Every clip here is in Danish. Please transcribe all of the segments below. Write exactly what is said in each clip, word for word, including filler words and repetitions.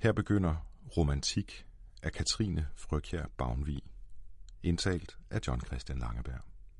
Her begynder Romantik af Katrine Frøkjær Bavnvig, indtalt af John Christian Langeberg.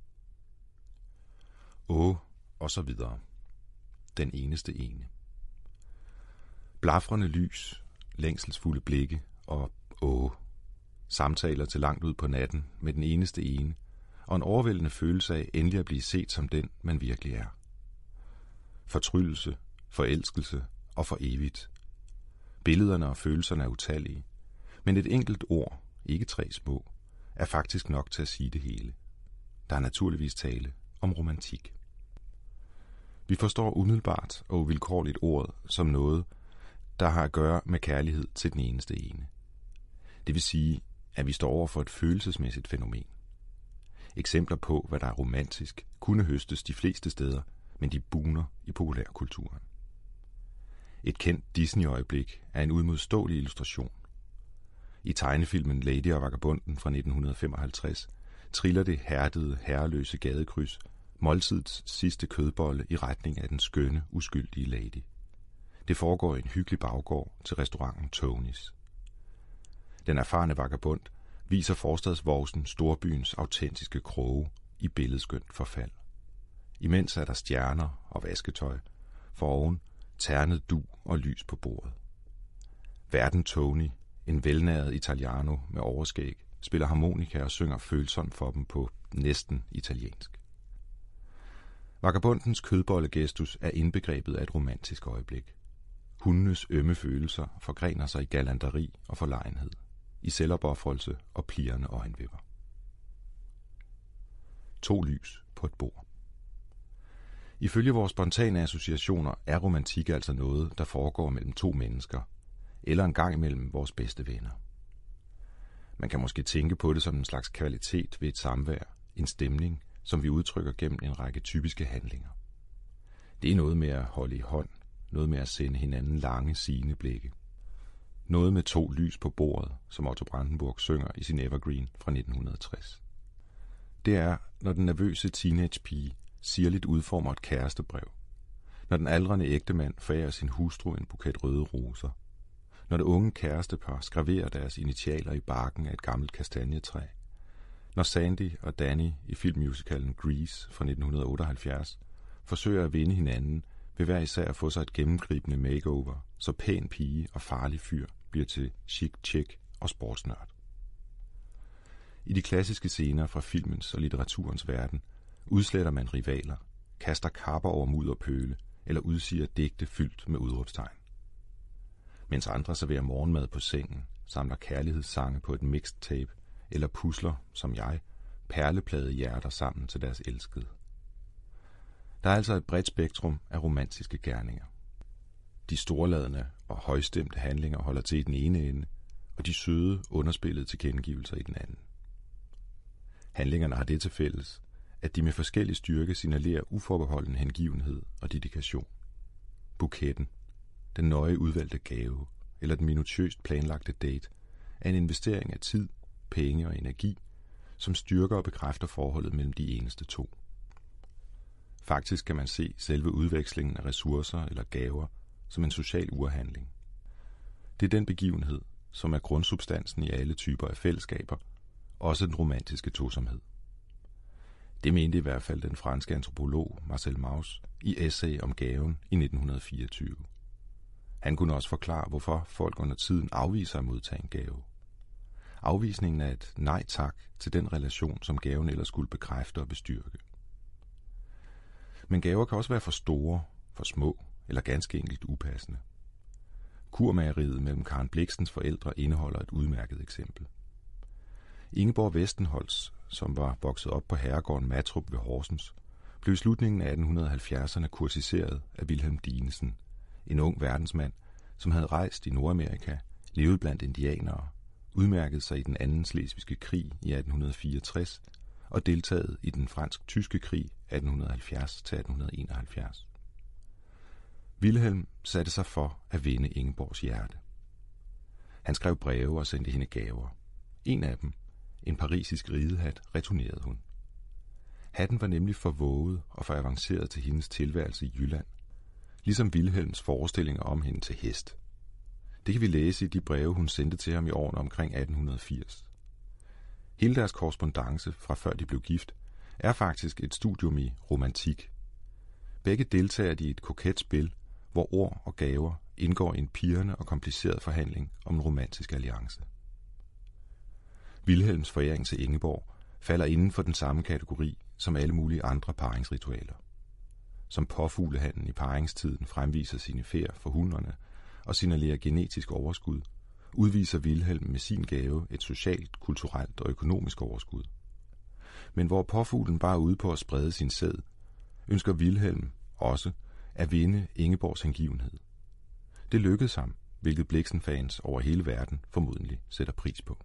Åh, og så videre. Den eneste ene. Blafrende lys, længselsfulde blikke og åh. Samtaler til langt ud på natten med den eneste ene, og en overvældende følelse af endelig at blive set som den, man virkelig er. Fortryllelse, forelskelse og for evigt. Billederne og følelserne er utallige, men et enkelt ord, ikke tre små, er faktisk nok til at sige det hele. Der er naturligvis tale om romantik. Vi forstår umiddelbart og uvilkårligt ordet som noget, der har at gøre med kærlighed til den eneste ene. Det vil sige, at vi står over for et følelsesmæssigt fænomen. Eksempler på, hvad der er romantisk, kunne høstes de fleste steder, men de bugner i populærkulturen. Et kendt Disney-øjeblik er en udmodståelig illustration. I tegnefilmen Lady og Vagabonden fra nitten femoghalvtreds triller det hærdede, herreløse gadekryds måltidets sidste kødbolle i retning af den skønne, uskyldige lady. Det foregår i en hyggelig baggård til restauranten Tonys. Den erfarne vagabond viser forstadsvovsen storbyens autentiske kroge i billedskønt forfald. Imens er der stjerner og vasketøj, for oven ternet du og lys på bordet. Værten Tony, en velnæret italiano med overskæg, spiller harmonika og synger følsomt for dem på næsten italiensk. Vagabondens kødbollegestus er indbegrebet af et romantisk øjeblik. Hundenes ømme følelser forgrener sig i galanteri og forlegenhed, i selvopoffrelse og plirrende øjenvipper. To lys på et bord. Ifølge vores spontane associationer er romantik altså noget, der foregår mellem to mennesker, eller en gang imellem vores bedste venner. Man kan måske tænke på det som en slags kvalitet ved et samvær, en stemning, som vi udtrykker gennem en række typiske handlinger. Det er noget med at holde i hånd, noget med at sende hinanden lange, sigende blikke. Noget med to lys på bordet, som Otto Brandenburg synger i sin Evergreen fra nitten tres. Det er, når den nervøse teenagepige sirligt udformer et kærestebrev, når den aldrende ægtemand forærer sin hustru en buket røde roser, når det unge kærestepar skraverer deres initialer i barken af et gammelt kastanjetræ, når Sandy og Danny i filmmusicalen Grease fra nitten otteoghalvfjerds forsøger at vinde hinanden ved hver især at få sig et gennemgribende makeover, så pæn pige og farlig fyr bliver til chic chick og sportsnørd. I de klassiske scener fra filmens og litteraturens verden udsletter man rivaler, kaster kapper over mudderpøle eller udsiger digte fyldt med udråbstegn. Mens andre serverer morgenmad på sengen, samler kærlighedssange på et mixtape eller pusler, som jeg, perleplade hjerter sammen til deres elskede. Der er altså et bredt spektrum af romantiske gerninger. De storladende og højstemte handlinger holder til i den ene ende, og de søde, underspillede tilkendegivelser i den anden. Handlingerne har det til fælles, at de med forskellig styrke signalerer uforbeholden hengivenhed og dedikation. Buketten, den nøje udvalgte gave eller den minutiøst planlagte date er en investering af tid, penge og energi, som styrker og bekræfter forholdet mellem de eneste to. Faktisk kan man se selve udvekslingen af ressourcer eller gaver som en social urhandling. Det er den begivenhed, som er grundsubstansen i alle typer af fællesskaber, også den romantiske tosomhed. Det mente i hvert fald den franske antropolog Marcel Mauss i Essay om gaven i nitten fireogtyve. Han kunne også forklare, hvorfor folk under tiden afviser at modtage en gave. Afvisningen er et nej tak til den relation, som gaven ellers skulle bekræfte og bestyrke. Men gaver kan også være for store, for små eller ganske enkelt upassende. Kurmageriet mellem Karen Blixens forældre indeholder et udmærket eksempel. Ingeborg Westenholz, som var vokset op på herregården Matrup ved Horsens, blev i slutningen af atten halvfjerdserne kursiseret af Wilhelm Dinesen, en ung verdensmand, som havde rejst i Nordamerika, levet blandt indianere, udmærket sig i den anden slesvigske krig i atten fireogtres og deltaget i den fransk-tyske krig atten halvfjerds til atten enoghalvfjerds. Wilhelm satte sig for at vinde Ingeborgs hjerte. Han skrev breve og sendte hende gaver. En af dem, en parisisk ridehat, returnerede hun. Hatten var nemlig for våget og for avanceret til hendes tilværelse i Jylland, ligesom Wilhelms forestillinger om hende til hest. Det kan vi læse i de breve, hun sendte til ham i årene omkring atten firs. Hele deres korrespondance fra før de blev gift, er faktisk et studium i romantik. Begge deltager i et koket spil, hvor ord og gaver indgår i en pirrende og kompliceret forhandling om en romantisk alliance. Vilhelms foræring til Ingeborg falder inden for den samme kategori som alle mulige andre paringsritualer. Som påfuglehanden i paringstiden fremviser sine fjer for hunderne og signalerer genetisk overskud, udviser Vilhelm med sin gave et socialt, kulturelt og økonomisk overskud. Men hvor påfuglen bare er ude på at sprede sin sæd, ønsker Vilhelm også at vinde Ingeborgs hengivenhed. Det lykkedes ham, hvilket Blixen-fans over hele verden formodentlig sætter pris på.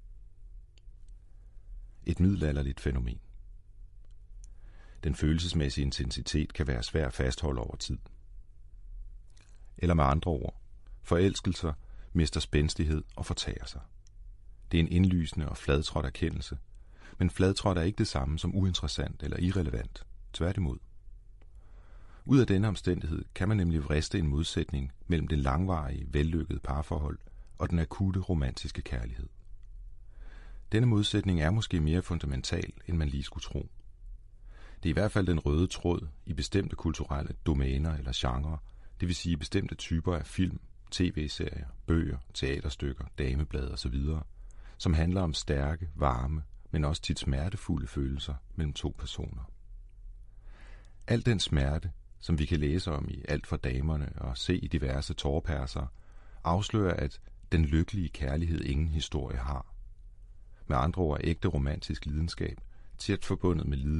Et middelalderligt fænomen. Den følelsesmæssige intensitet kan være svær at fastholde over tid. Eller med andre ord, forelskelser mister spændstighed og fortager sig. Det er en indlysende og fladtrådt erkendelse, men fladtrådt er ikke det samme som uinteressant eller irrelevant, tværtimod. Ud af denne omstændighed kan man nemlig vriste en modsætning mellem det langvarige, vellykkede parforhold og den akutte romantiske kærlighed. Denne modsætning er måske mere fundamental, end man lige skulle tro. Det er i hvert fald den røde tråd i bestemte kulturelle domæner eller genrer, det vil sige bestemte typer af film, tv-serier, bøger, teaterstykker, dameblade osv., som handler om stærke, varme, men også tit smertefulde følelser mellem to personer. Al den smerte, som vi kan læse om i Alt for damerne og se i diverse tårperser, afslører, at den lykkelige kærlighed ingen historie har. Med andre ord er ægte romantisk lidenskab tæt forbundet med lidenskab